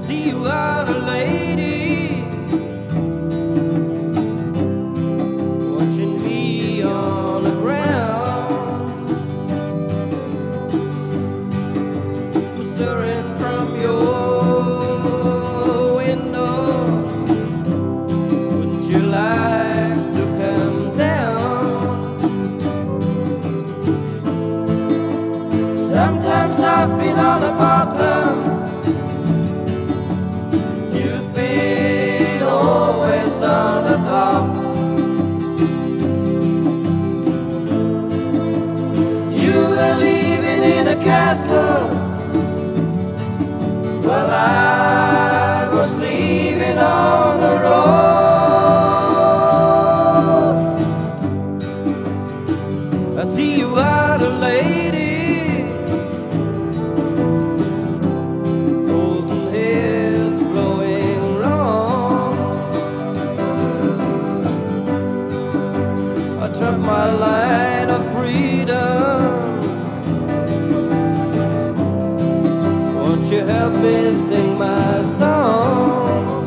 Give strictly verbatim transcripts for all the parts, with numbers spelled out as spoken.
see you out, a lady, watching me on the ground, staring from your window. Wouldn't you like to come down? Sometimes I've been on the bottom, you've been always on the top. You were living in a castle, while I was living on the road. I see you out, a lady, golden hair's flowing long. I took my line of freedom. Won't you help me sing my song?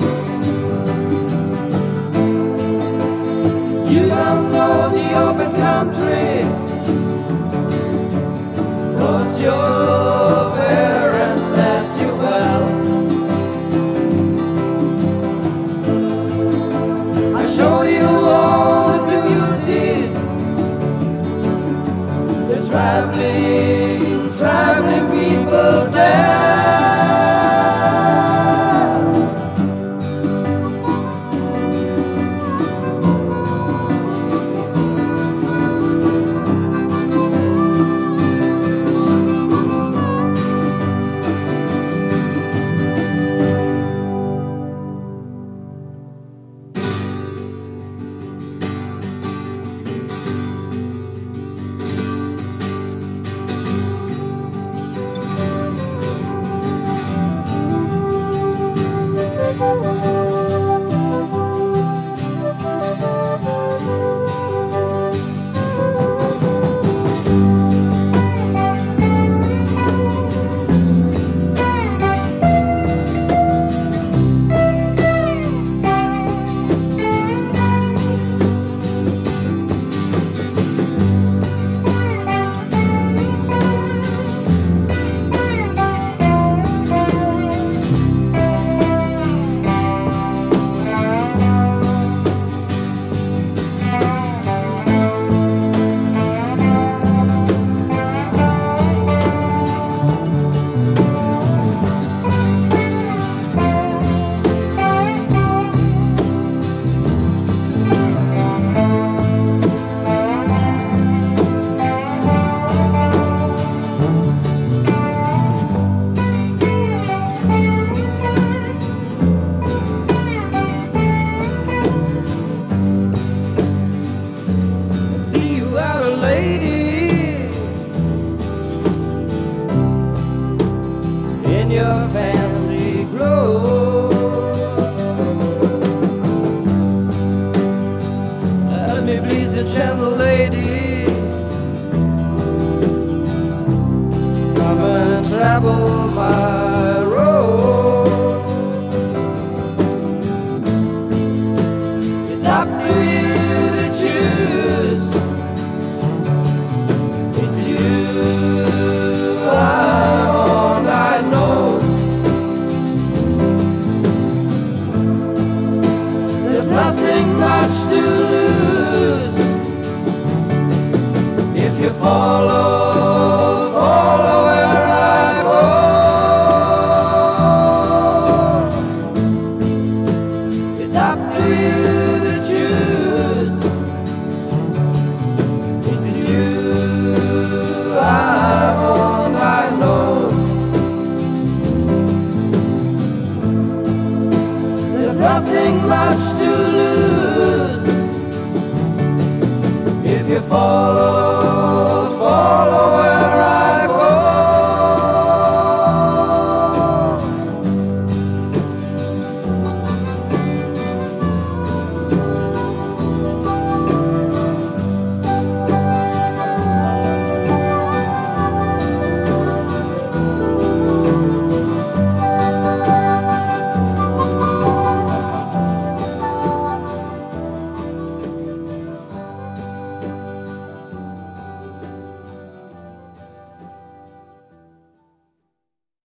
You don't know the open country, 'cause your parents blessed you well. I show you all the beauty, the traveling, traveling people there. Your fancy clothes, let me please you, gentle lady, come and travel my road. It's up to you to choose, it's you I want, I know. Nothing much to lose if you follow, follow where I go. It's up to you to choose, it's you I want, I know. There's nothing much to lose if you follow